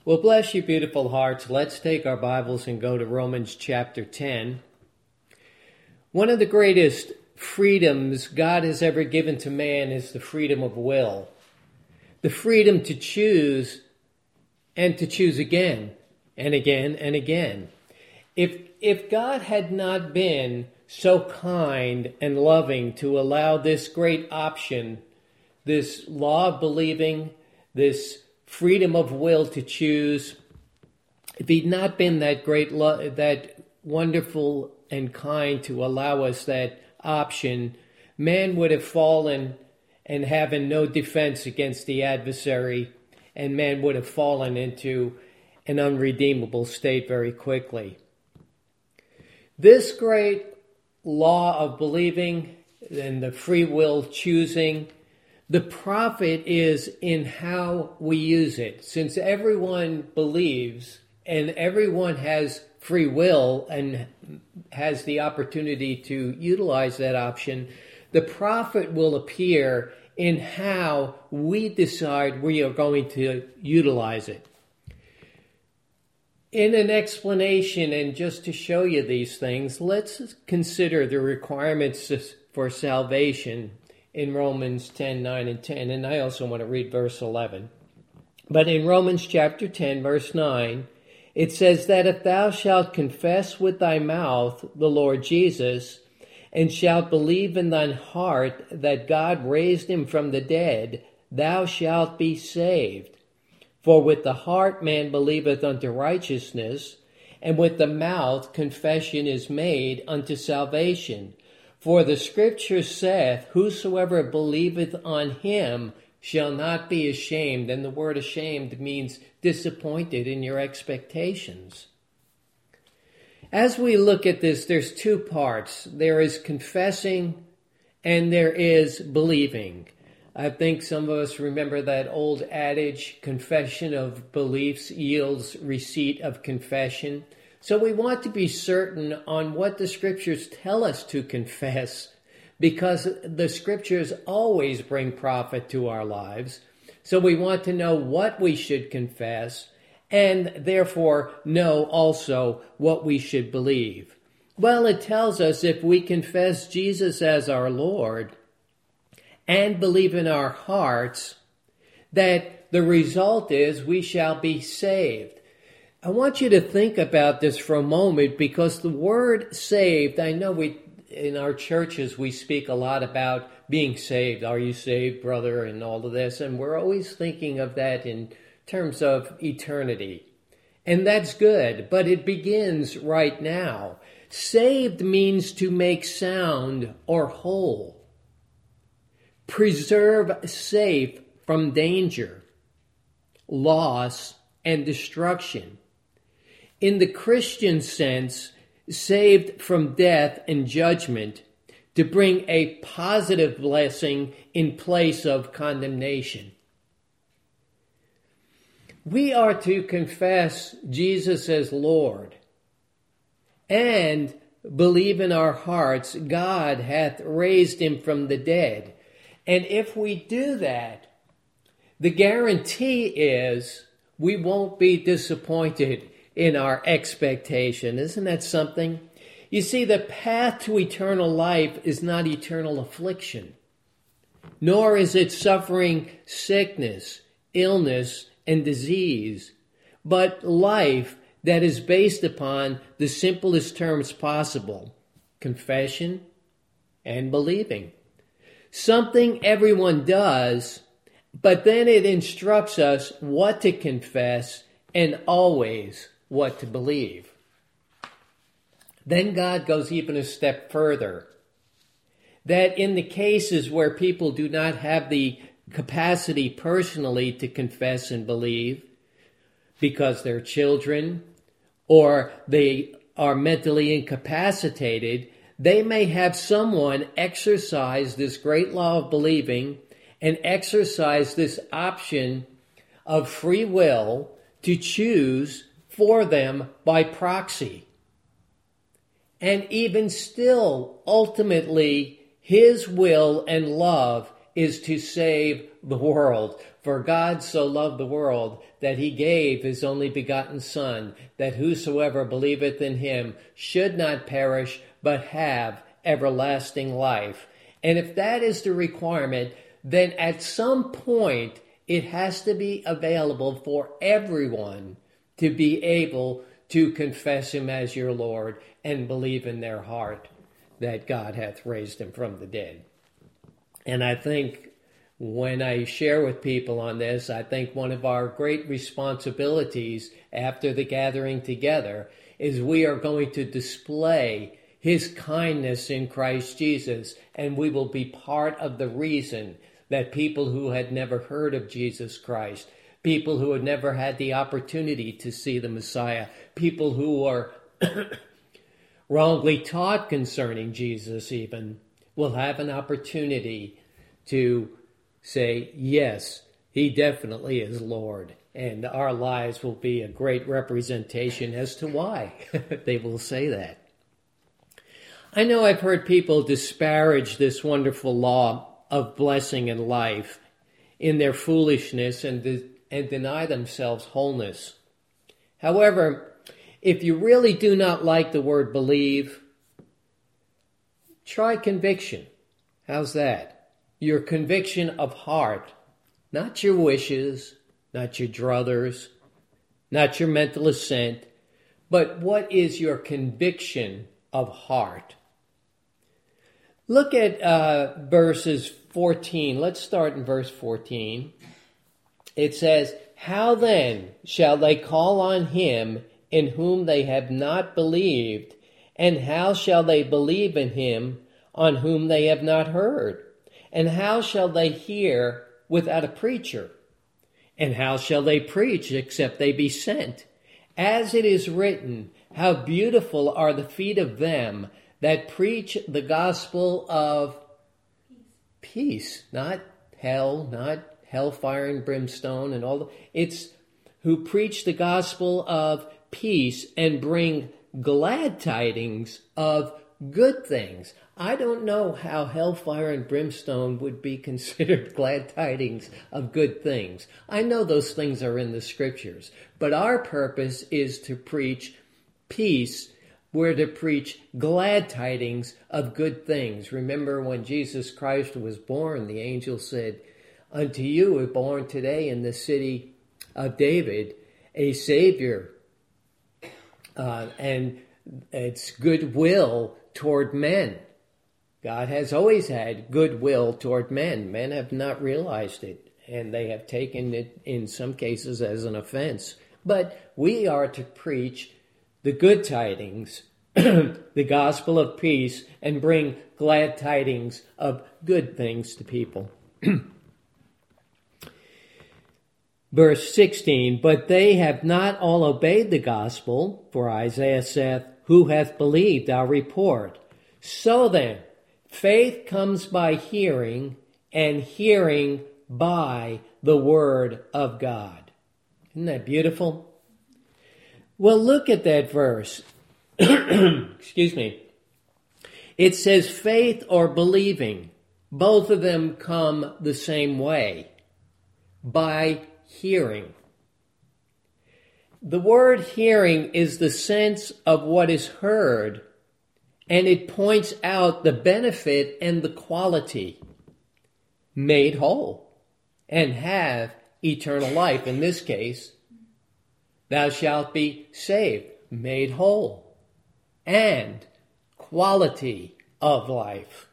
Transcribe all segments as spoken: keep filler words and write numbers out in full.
Well, bless you, beautiful hearts. Let's take our Bibles and go to Romans chapter ten. One of the greatest freedoms God has ever given to man is the freedom of will. The freedom to choose and to choose again and again and again. If, if God had not been so kind and loving to allow this great option, this law of believing, this freedom of will to choose, if he'd not been that great, lo- that wonderful and kind to allow us that option, man would have fallen and having no defense against the adversary, and man would have fallen into an unredeemable state very quickly. This great law of believing and the free will choosing, the profit is in how we use it. Since everyone believes and everyone has free will and has the opportunity to utilize that option, the profit will appear in how we decide we are going to utilize it. In an explanation, and just to show you these things, let's consider the requirements for salvation in Romans ten, nine, and ten. And I also want to read verse eleven. But in Romans chapter ten, verse nine, it says that if thou shalt confess with thy mouth the Lord Jesus, and shalt believe in thine heart that God raised him from the dead, thou shalt be saved. For with the heart man believeth unto righteousness, and with the mouth confession is made unto salvation. For the scripture saith, whosoever believeth on him shall not be ashamed. And the word ashamed means disappointed in your expectations. As we look at this, there's two parts. There is confessing and there is believing. I think some of us remember that old adage, confession of beliefs yields receipt of confession. So we want to be certain on what the scriptures tell us to confess, because the scriptures always bring profit to our lives. So we want to know what we should confess and therefore know also what we should believe. Well, it tells us if we confess Jesus as our Lord and believe in our hearts, that the result is we shall be saved. I want you to think about this for a moment, because the word saved, I know we in our churches we speak a lot about being saved. Are you saved, brother? And all of this. And we're always thinking of that in terms of eternity. And that's good, but it begins right now. Saved means to make sound or whole. Preserve safe from danger, loss, and destruction. In the Christian sense, saved from death and judgment to bring a positive blessing in place of condemnation. We are to confess Jesus as Lord and believe in our hearts God hath raised him from the dead. And if we do that, the guarantee is we won't be disappointed in our expectation. Isn't that something? You see, the path to eternal life is not eternal affliction, nor is it suffering sickness, illness, and disease, but life that is based upon the simplest terms possible: confession and believing. Something everyone does, but then it instructs us what to confess and always what to believe. Then God goes even a step further, that in the cases where people do not have the capacity personally to confess and believe, because they're children or they are mentally incapacitated, they may have someone exercise this great law of believing and exercise this option of free will to choose for them by proxy. And even still, ultimately, his will and love is to save the world. For God so loved the world that he gave his only begotten Son, that whosoever believeth in him should not perish, but have everlasting life. And if that is the requirement, then at some point it has to be available for everyone to be able to confess him as your Lord and believe in their heart that God hath raised him from the dead. And I think when I share with people on this, I think one of our great responsibilities after the gathering together is we are going to display his kindness in Christ Jesus, and we will be part of the reason that people who had never heard of Jesus Christ, people who had never had the opportunity to see the Messiah, people who were wrongly taught concerning Jesus even, will have an opportunity to say, yes, he definitely is Lord. And our lives will be a great representation as to why they will say that. I know I've heard people disparage this wonderful law of blessing and life in their foolishness and, de- and deny themselves wholeness. However, if you really do not like the word believe, try conviction. How's that? Your conviction of heart, not your wishes, not your druthers, not your mental assent, but what is your conviction of heart? Look at uh, verses fourteen. Let's start in verse fourteen. It says, how then shall they call on him in whom they have not believed? And how shall they believe in him on whom they have not heard? And how shall they hear without a preacher? And how shall they preach except they be sent? As it is written, how beautiful are the feet of them that preach the gospel of peace, not hell, not hellfire and brimstone and all. The, it's who preach the gospel of peace and bring glad tidings of good things. I don't know how hellfire and brimstone would be considered glad tidings of good things. I know those things are in the scriptures, but our purpose is to preach peace. We're to preach glad tidings of good things. Remember when Jesus Christ was born, the angel said, unto you is born today in the city of David a Savior, uh, and it's goodwill toward men. God has always had goodwill toward men. Men have not realized it, and they have taken it in some cases as an offense. But we are to preach the good tidings, the gospel of peace, and bring glad tidings of good things to people. Verse sixteen, but they have not all obeyed the gospel, for Isaiah saith, who hath believed our report? So then, faith comes by hearing, and hearing by the word of God. Isn't that beautiful? Well, look at that verse. Excuse me. It says faith or believing. Both of them come the same way. By hearing. The word hearing is the sense of what is heard, and it points out the benefit and the quality. Made whole and have eternal life. In this case, thou shalt be saved, made whole, and quality of life.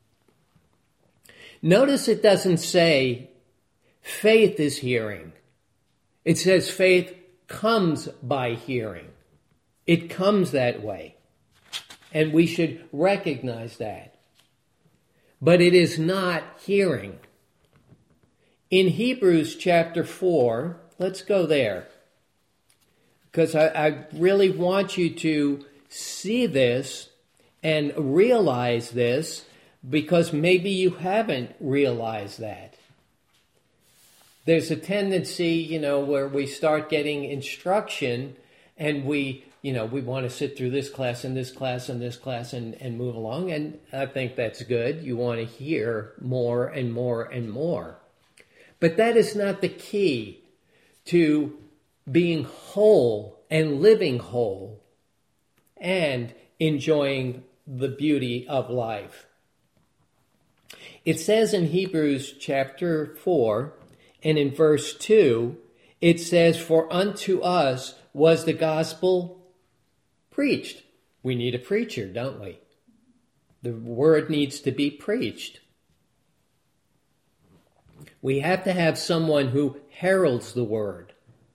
Notice it doesn't say faith is hearing. It says faith comes by hearing. It comes that way. And we should recognize that. But it is not hearing. In Hebrews chapter four, let's go there. Because I, I really want you to see this and realize this, because maybe you haven't realized that. There's a tendency, you know, where we start getting instruction and we, you know, we want to sit through this class and this class and this class and, and move along. And I think that's good. You want to hear more and more and more. But that is not the key to being whole and living whole and enjoying the beauty of life. It says in Hebrews chapter four and in verse two, it says, "For unto us was the gospel preached." We need a preacher, don't we? The word needs to be preached. We have to have someone who heralds the word.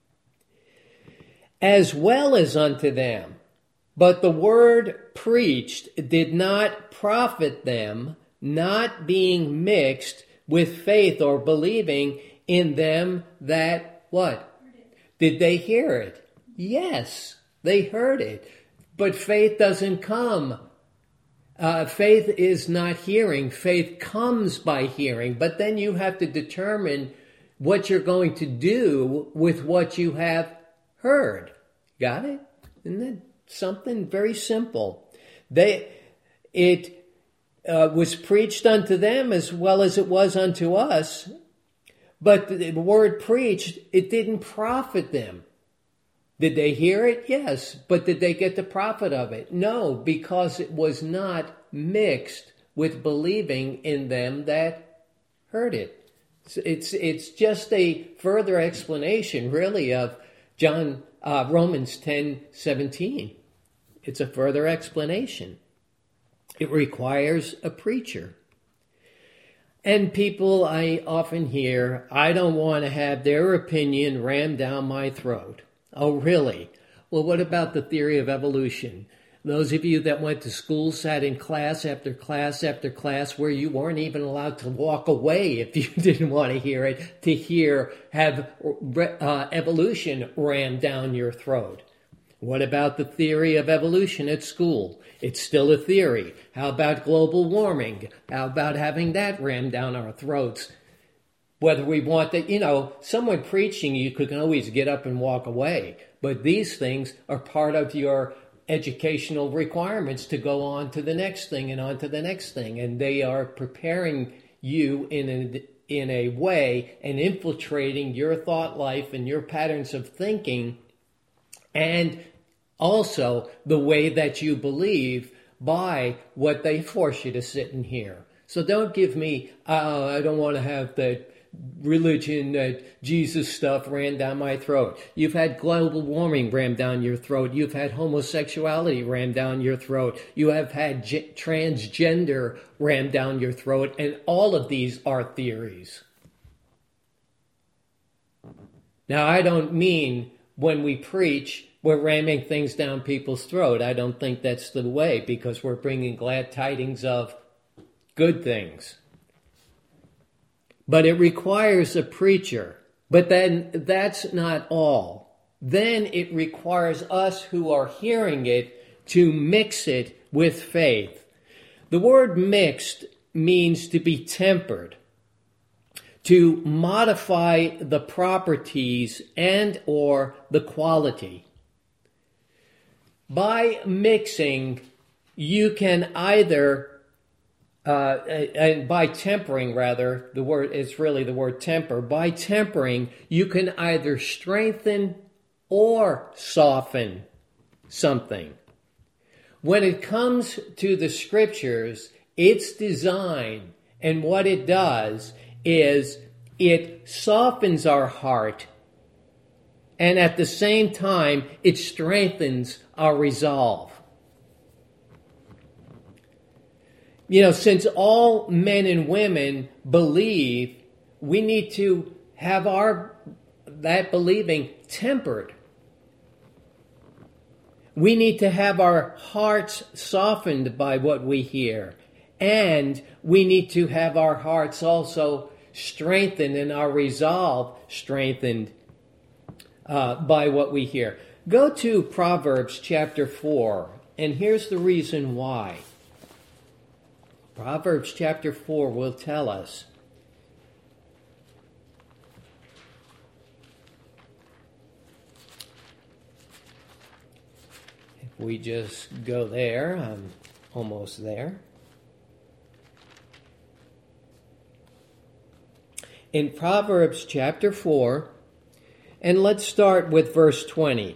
As well as unto them. But the word preached did not profit them, not being mixed with faith or believing in them that, what? Did they hear it? Yes, they heard it. But faith doesn't come. Uh, faith is not hearing. Faith comes by hearing. But then you have to determine what you're going to do with what you have heard. Got it? Isn't that something very simple? They, it uh, was preached unto them as well as it was unto us. But the word preached, it didn't profit them. Did they hear it? Yes. But did they get the profit of it? No, because it was not mixed with believing in them that heard it. It's, it's just a further explanation, really, of John uh, Romans ten seventeen. It's a further explanation. It requires a preacher. And people I often hear, I don't want to have their opinion rammed down my throat. Oh, really? Well, what about the theory of evolution? Those of you that went to school, sat in class after class after class where you weren't even allowed to walk away if you didn't want to hear it, to hear, have uh, evolution rammed down your throat. What about the theory of evolution at school? It's still a theory. How about global warming? How about having that rammed down our throats? Whether we want that, you know, someone preaching, you can always get up and walk away. But these things are part of your educational requirements to go on to the next thing and on to the next thing. And they are preparing you in a, in a way and infiltrating your thought life and your patterns of thinking and also the way that you believe by what they force you to sit and hear. So don't give me, uh, I don't want to have that religion, uh, Jesus stuff ran down my throat. You've had global warming rammed down your throat. You've had homosexuality rammed down your throat. You have had ge- transgender rammed down your throat. And all of these are theories. Now, I don't mean when we preach, we're ramming things down people's throat. I don't think that's the way, because we're bringing glad tidings of good things. But it requires a preacher. But then that's not all. Then it requires us who are hearing it to mix it with faith. The word mixed means to be tempered, to modify the properties and or the quality. By mixing, you can either Uh, and by tempering, rather, the word, it's really the word temper. By tempering, you can either strengthen or soften something. When it comes to the scriptures, its design and what it does is it softens our heart, and at the same time, it strengthens our resolve. You know, since all men and women believe, we need to have our that believing tempered. We need to have our hearts softened by what we hear. And we need to have our hearts also strengthened and our resolve strengthened uh, by what we hear. Go to Proverbs chapter four, and here's the reason why. Proverbs chapter four will tell us. If we just go there, I'm almost there. in Proverbs chapter four, and let's start with verse twenty.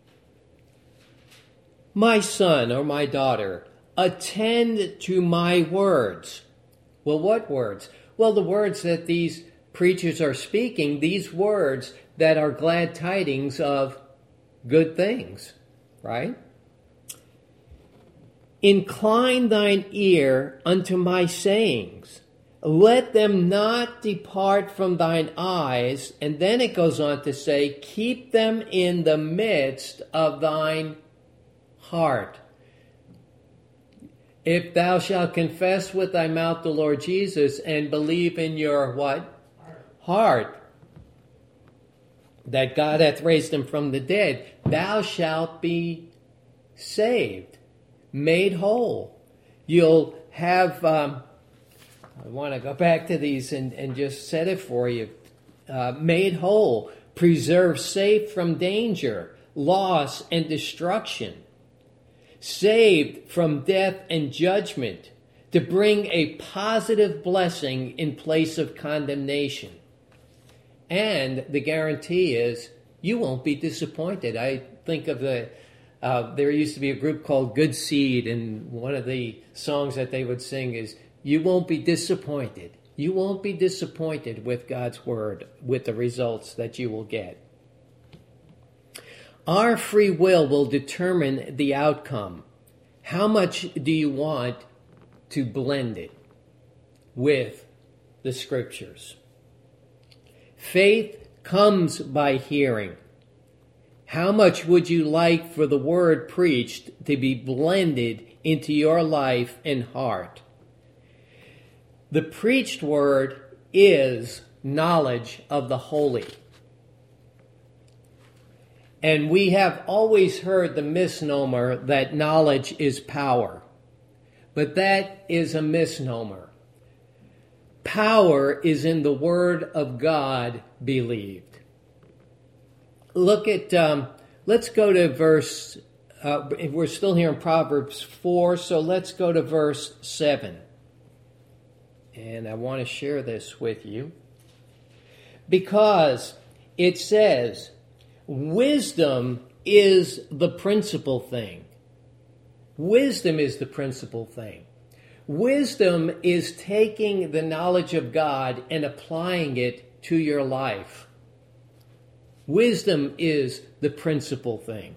My son or my daughter, attend to my words. Well, what words? Well, the words that these preachers are speaking, these words that are glad tidings of good things, right? Incline thine ear unto my sayings. Let them not depart from thine eyes. And then it goes on to say, keep them in the midst of thine heart. If thou shalt confess with thy mouth the Lord Jesus and believe in your what? Heart. Heart. That God hath raised him from the dead, thou shalt be saved, made whole. You'll have, um, I want to go back to these and, and just set it for you. Uh, made whole, preserved safe from danger, loss, and destruction. Saved from death and judgment, to bring a positive blessing in place of condemnation. And the guarantee is you won't be disappointed. I think of the, uh, there used to be a group called Good Seed, and one of the songs that they would sing is, you won't be disappointed. You won't be disappointed with God's word, with the results that you will get. Our free will will determine the outcome. How much do you want to blend it with the scriptures? Faith comes by hearing. How much would you like for the word preached to be blended into your life and heart? The preached word is knowledge of the holy. And we have always heard the misnomer that knowledge is power. But that is a misnomer. Power is in the word of God believed. Look at, um, let's go to verse, uh, we're still here in Proverbs four, so let's go to verse seven. And I want to share this with you. Because it says, wisdom is the principal thing. Wisdom is the principal thing. Wisdom is taking the knowledge of God and applying it to your life. Wisdom is the principal thing.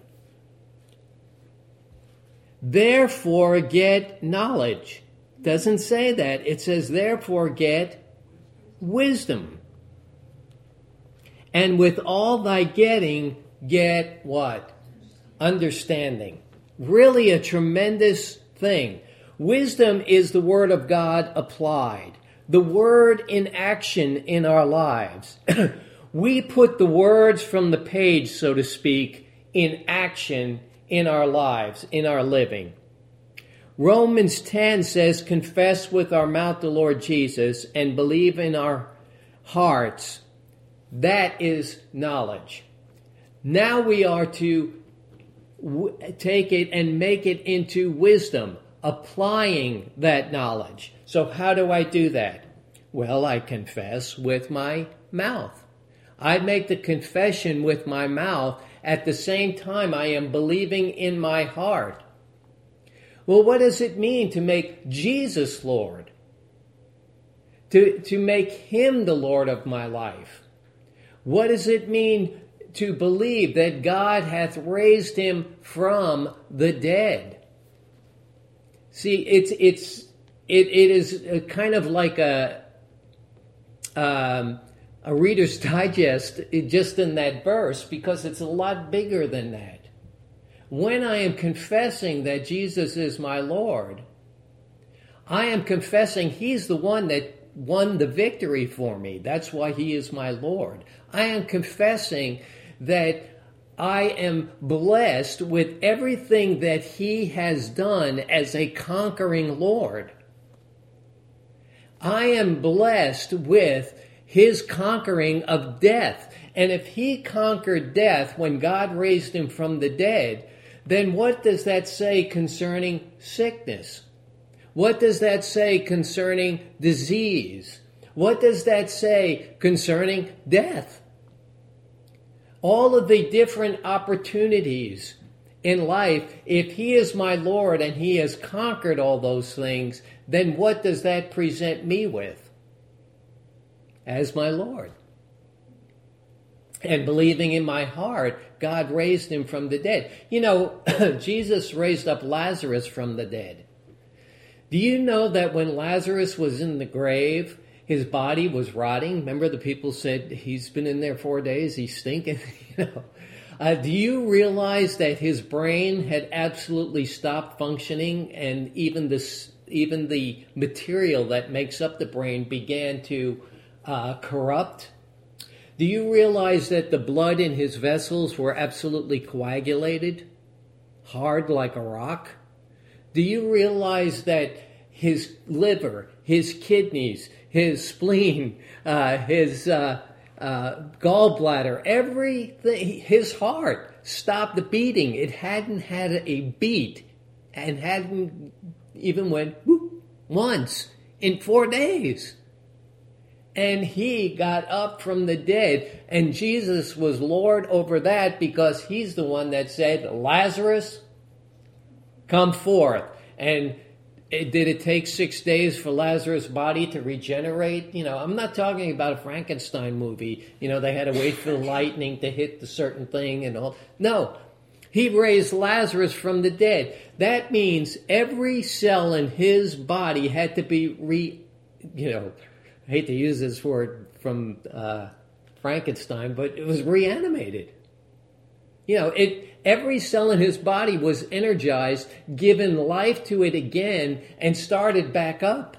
Therefore, get knowledge. Doesn't say that. It says, therefore, get wisdom. And with all thy getting, get what? Understanding. Really a tremendous thing. Wisdom is the word of God applied. The word in action in our lives. We put the words from the page, so to speak, in action in our lives, in our living. Romans ten says, confess with our mouth the Lord Jesus and believe in our hearts. That is knowledge. Now we are to w- take it and make it into wisdom, applying that knowledge. So how do I do that? Well, I confess with my mouth. I make the confession with my mouth. At the same time, I am believing in my heart. Well, what does it mean to make Jesus Lord? To, to make him the Lord of my life? What does it mean to believe that God hath raised him from the dead? See, it's it's it it is a kind of like a um, a Reader's Digest just in that verse, because it's a lot bigger than that. When I am confessing that Jesus is my Lord, I am confessing he's the one that won the victory for me. That's why he is my Lord. I am confessing that I am blessed with everything that he has done as a conquering Lord. I am blessed with his conquering of death. And if he conquered death when God raised him from the dead, then what does that say concerning sickness? What does that say concerning disease? What does that say concerning death? All of the different opportunities in life, if he is my Lord and he has conquered all those things, then what does that present me with? As my Lord. And believing in my heart, God raised him from the dead. You know, Jesus raised up Lazarus from the dead. Do you know that when Lazarus was in the grave, his body was rotting? Remember the people said, he's been in there four days, he's stinking? you know. Uh, do you realize that his brain had absolutely stopped functioning, and even this, even the material that makes up the brain began to uh, corrupt? Do you realize that the blood in his vessels were absolutely coagulated, hard like a rock? Do you realize that his liver, his kidneys, his spleen, uh, his uh, uh, gallbladder, everything, his heart stopped beating? It hadn't had a beat and hadn't even went whoop once in four days. And he got up from the dead, and Jesus was Lord over that because he's the one that said, Lazarus, come forth. And it, did it take six days for Lazarus' body to regenerate? You know, I'm not talking about a Frankenstein movie. You know, they had to wait for the lightning to hit the certain thing and all. No, he raised Lazarus from the dead. That means every cell in his body had to be re, you know, I hate to use this word from uh, Frankenstein, but it was reanimated. You know, it every cell in his body was energized, given life to it again, and started back up.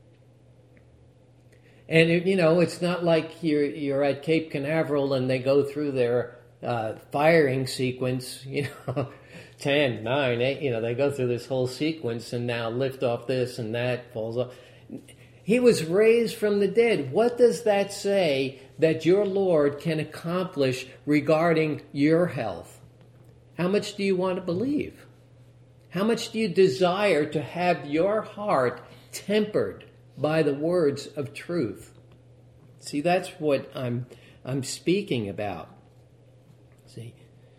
And, it, you know, it's not like you're, you're at Cape Canaveral and they go through their uh, firing sequence, you know, ten, nine, eight, you know, they go through this whole sequence and now lift off this and that falls off. He was raised from the dead. What does that say that your Lord can accomplish regarding your health? How much do you want to believe? How much do you desire to have your heart tempered by the words of truth? See, that's what I'm I'm speaking about. See,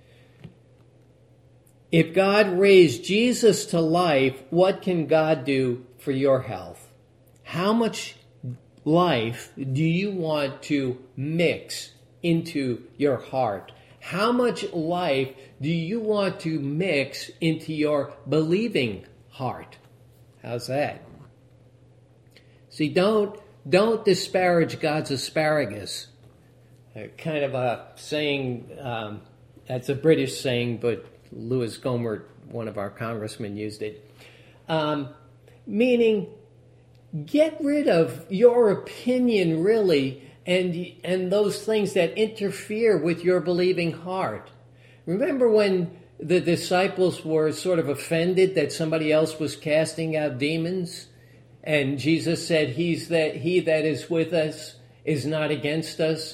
if God raised Jesus to life, what can God do for your health? How much life do you want to mix into your heart? How much life do you want to mix into your believing heart? How's that? See, don't don't disparage God's asparagus. Uh, kind of a saying, um, that's a British saying, but Lewis Gomer, one of our congressmen, used it. Um, meaning, get rid of your opinion, really, and and those things that interfere with your believing heart. Remember when the disciples were sort of offended that somebody else was casting out demons? And Jesus said, He's that he that is with us is not against us.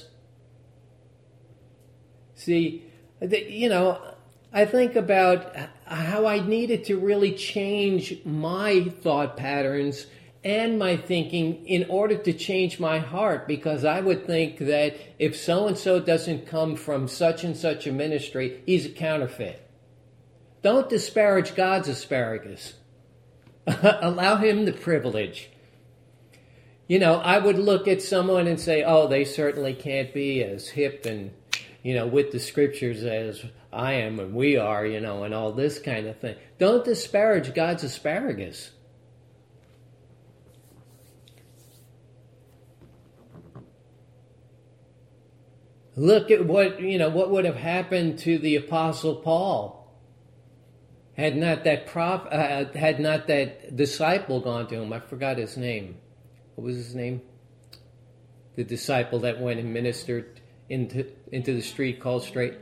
See, you know, I think about how I needed to really change my thought patterns and my thinking in order to change my heart, because I would think that if so-and-so doesn't come from such and such a ministry, he's a counterfeit. Don't disparage God's asparagus. Allow him the privilege. You know, I would look at someone and say, oh, they certainly can't be as hip and, you know, with the scriptures as I am and we are, you know, and all this kind of thing. Don't disparage God's asparagus. Look at what, you know, what would have happened to the Apostle Paul had not that prof, uh, had not that disciple gone to him. I forgot his name. What was his name? The disciple that went and ministered into into the street called Straight.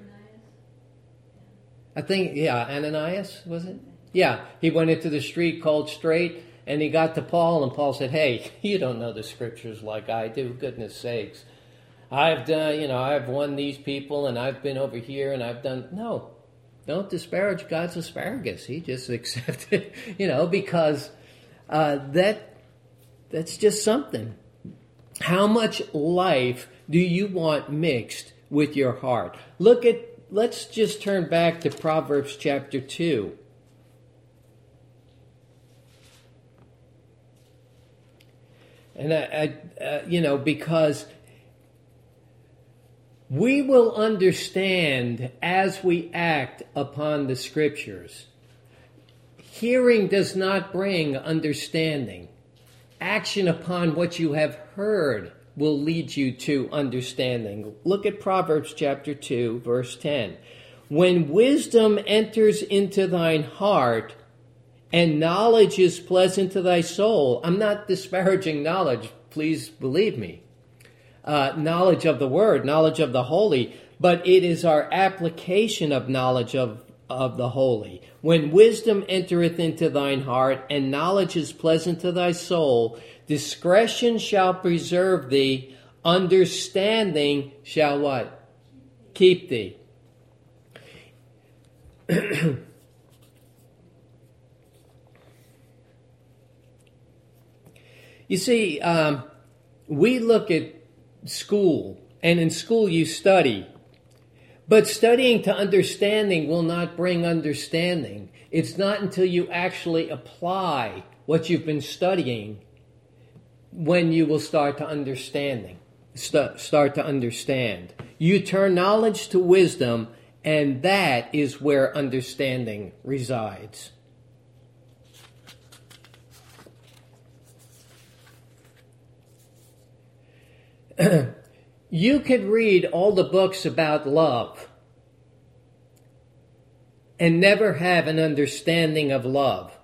I think, yeah, Ananias, was it? Yeah, he went into the street called Straight, and he got to Paul, and Paul said, hey, you don't know the scriptures like I do, goodness sakes. I've done, you know, I've won these people, and I've been over here, and I've done, no. Don't disparage God's asparagus. He just accepted, you know, because uh, that that's just something. How much life do you want mixed with your heart? Look at, let's just turn back to Proverbs chapter two. And I, I uh, you know, because we will understand as we act upon the Scriptures. Hearing does not bring understanding. Action upon what you have heard will lead you to understanding. Look at Proverbs chapter two, verse ten. When wisdom enters into thine heart, and knowledge is pleasant to thy soul. I'm not disparaging knowledge, please believe me. Uh, knowledge of the Word, knowledge of the Holy, but it is our application of knowledge of, of the Holy. When wisdom entereth into thine heart, and knowledge is pleasant to thy soul, discretion shall preserve thee, understanding shall what? Keep thee. You see, um, we look at school, and in school you study. But studying to understanding will not bring understanding. It's not until you actually apply what you've been studying when you will start to understanding, st- start to understand. You turn knowledge to wisdom, and that is where understanding resides. You could read all the books about love and never have an understanding of love.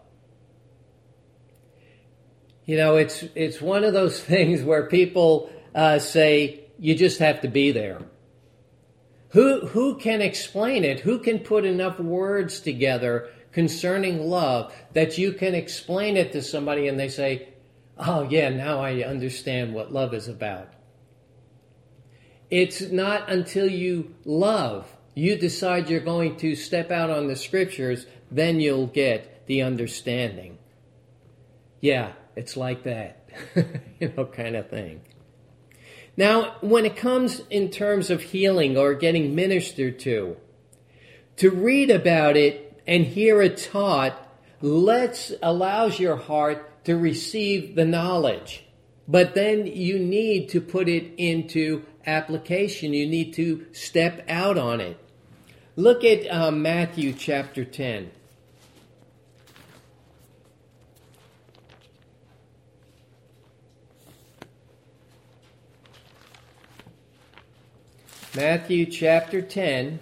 You know, it's it's one of those things where people uh, say you just have to be there. Who who can explain it? Who can put enough words together concerning love that you can explain it to somebody and they say, "Oh yeah, now I understand what love is about." It's not until you love, you decide you're going to step out on the Scriptures, then you'll get the understanding. Yeah, it's like that, you know, kind of thing. Now, when it comes in terms of healing or getting ministered to, to read about it and hear it taught lets allows your heart to receive the knowledge. But then you need to put it into application. You need to step out on it. Look at uh, Matthew chapter ten. Matthew chapter ten.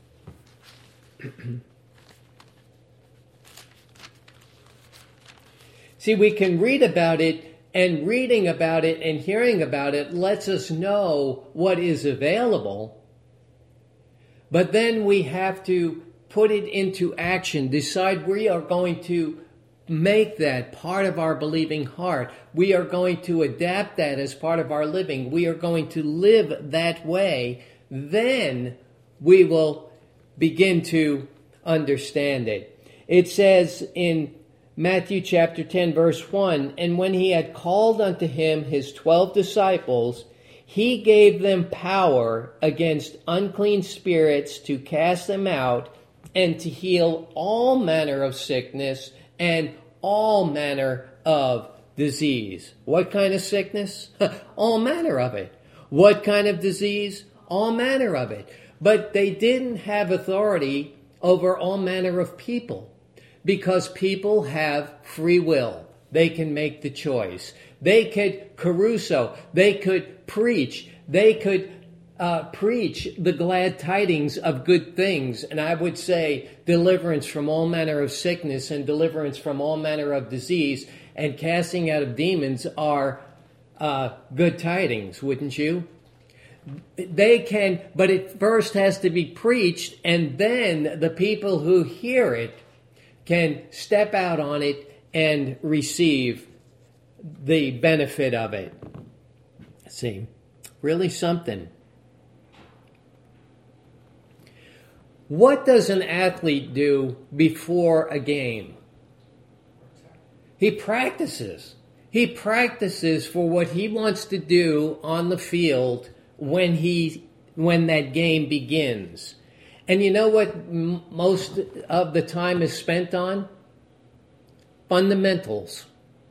See, we can read about it, and reading about it and hearing about it lets us know what is available. But then we have to put it into action, decide we are going to make that part of our believing heart. We are going to adapt that as part of our living. We are going to live that way. Then we will begin to understand it. It says in Matthew chapter ten, verse one, and when he had called unto him his twelve disciples, he gave them power against unclean spirits to cast them out and to heal all manner of sickness and all manner of disease. What kind of sickness? All manner of it. What kind of disease? All manner of it. But they didn't have authority over all manner of people. Because people have free will. They can make the choice. They could carousel. They could preach. They could uh, preach the glad tidings of good things. And I would say deliverance from all manner of sickness and deliverance from all manner of disease and casting out of demons are uh, good tidings, wouldn't you? They can, but it first has to be preached, and then the people who hear it can step out on it and receive the benefit of it. See, really something. What does an athlete do before a game? He practices. He practices for what he wants to do on the field when he when that game begins. And you know what m- most of the time is spent on? Fundamentals.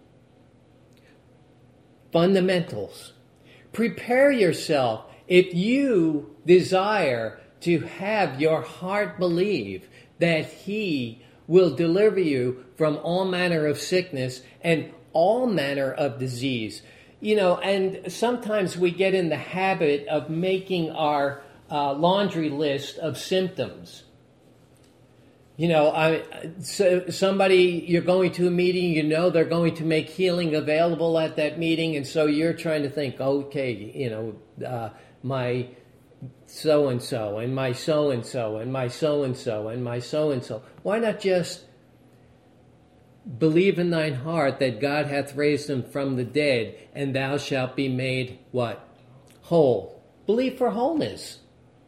Fundamentals. Prepare yourself. If you desire to have your heart believe that he will deliver you from all manner of sickness and all manner of disease. You know, and sometimes we get in the habit of making our uh, laundry list of symptoms. You know, I, so somebody, you're going to a meeting, you know they're going to make healing available at that meeting, and so you're trying to think, okay, you know, uh, my so-and-so, and my so-and-so, and my so-and-so, and my so-and-so. Why not just believe in thine heart that God hath raised him from the dead, and thou shalt be made, what? Whole. Believe for wholeness.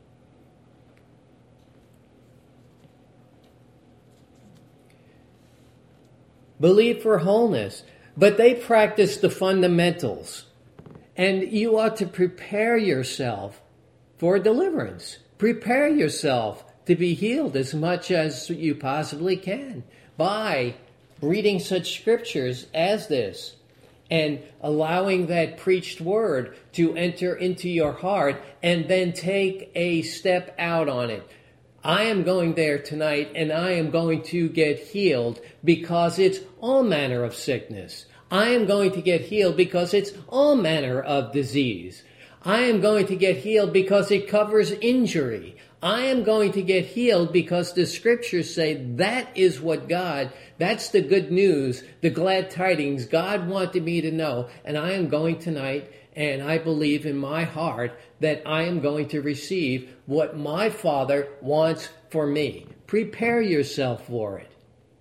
Believe for wholeness. But they practice the fundamentals. And you ought to prepare yourself for deliverance. Prepare yourself to be healed as much as you possibly can by reading such scriptures as this and allowing that preached word to enter into your heart and then take a step out on it. I am going there tonight and I am going to get healed because it's all manner of sickness. I am going to get healed because it's all manner of disease. I am going to get healed because it covers injury. I am going to get healed because the scriptures say that is what God, that's the good news, the glad tidings God wanted me to know. And I am going tonight, and I believe in my heart that I am going to receive what my Father wants for me. Prepare yourself for it.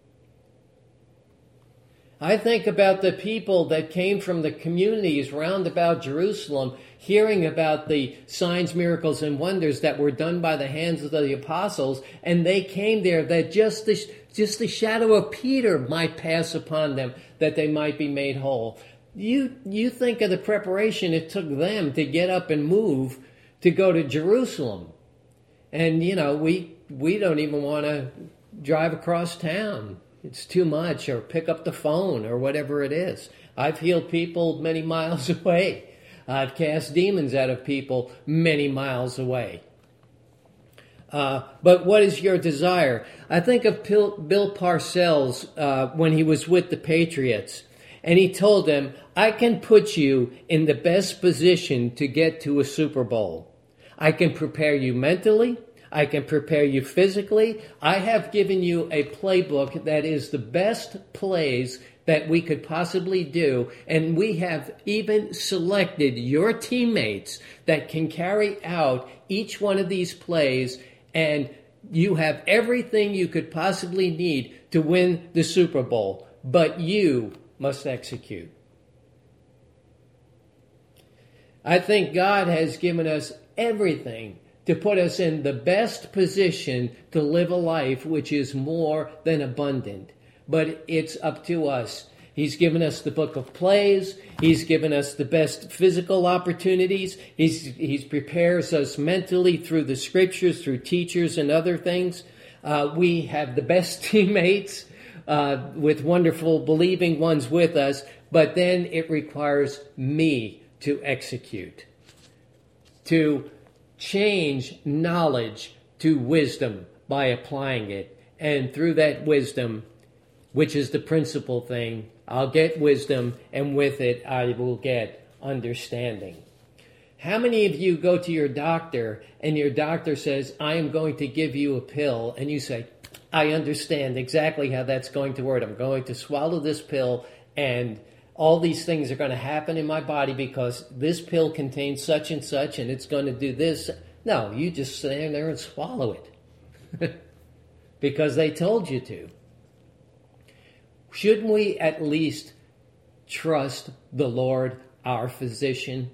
I think about the people that came from the communities round about Jerusalem, hearing about the signs, miracles, and wonders that were done by the hands of the apostles, and they came there that just the, just the shadow of Peter might pass upon them, that they might be made whole. You, you think of the preparation it took them to get up and move to go to Jerusalem. And, you know, we, we don't even want to drive across town. It's too much, or pick up the phone, or whatever it is. I've healed people many miles away. I've cast demons out of people many miles away. Uh, but what is your desire? I think of Bill Parcells uh, when he was with the Patriots, and he told them, I can put you in the best position to get to a Super Bowl. I can prepare you mentally. I can prepare you physically. I have given you a playbook that is the best plays that we could possibly do. And we have even selected your teammates that can carry out each one of these plays. And you have everything you could possibly need to win the Super Bowl. But you must execute. I think God has given us everything to put us in the best position to live a life which is more than abundant. But it's up to us. He's given us the book of plays. He's given us the best physical opportunities. He's, he's prepares us mentally through the scriptures, through teachers and other things. Uh, we have the best teammates uh, with wonderful believing ones with us. But then it requires me to execute, to change knowledge to wisdom by applying it. And through that wisdom, which is the principal thing, I'll get wisdom, and with it I will get understanding. How many of you go to your doctor and your doctor says, I am going to give you a pill, and you say, I understand exactly how that's going to work. I'm going to swallow this pill, and all these things are going to happen in my body because this pill contains such and such, and it's going to do this. No, you just stand there and swallow it because they told you to. Shouldn't we at least trust the Lord, our physician?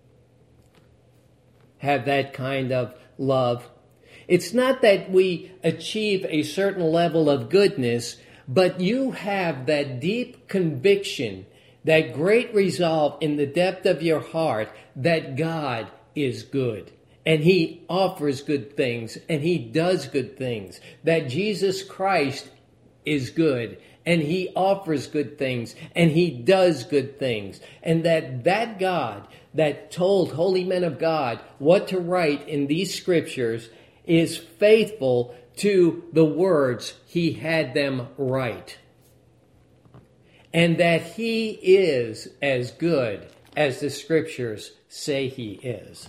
Have that kind of love. It's not that we achieve a certain level of goodness, but you have that deep conviction that great resolve in the depth of your heart that God is good. And he offers good things, and he does good things. That Jesus Christ is good, and he offers good things, and he does good things. And that that God that told holy men of God what to write in these scriptures is faithful to the words he had them write. And that he is as good as the scriptures say he is.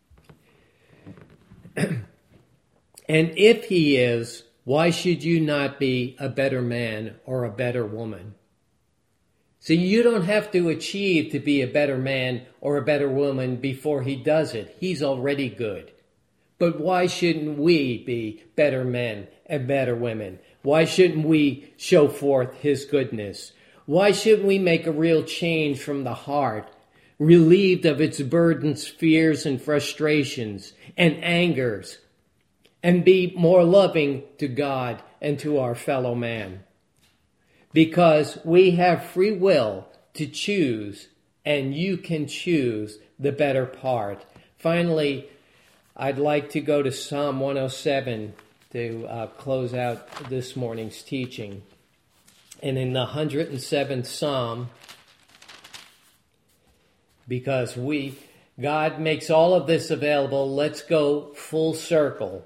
And if he is, why should you not be a better man or a better woman? See, you don't have to achieve to be a better man or a better woman before he does it. He's already good. But why shouldn't we be better men and better women? Why shouldn't we show forth his goodness? Why shouldn't we make a real change from the heart, relieved of its burdens, fears, and frustrations, and angers, and be more loving to God and to our fellow man? Because we have free will to choose, and you can choose the better part. Finally, I'd like to go to Psalm one oh seven to uh, close out this morning's teaching. And in the one hundred seventh Psalm, because we, God makes all of this available, let's go full circle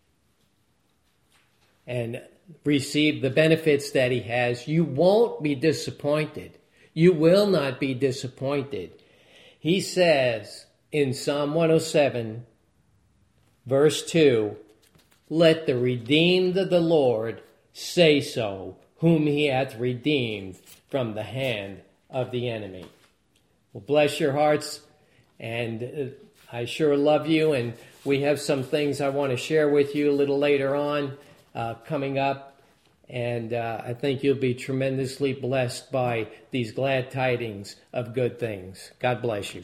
and receive the benefits that he has. You won't be disappointed. You will not be disappointed. He says in Psalm one oh seven, verse two, let the redeemed of the Lord say so, whom he hath redeemed from the hand of the enemy. Well, bless your hearts, and I sure love you, and we have some things I want to share with you a little later on uh, coming up, and uh, I think you'll be tremendously blessed by these glad tidings of good things. God bless you.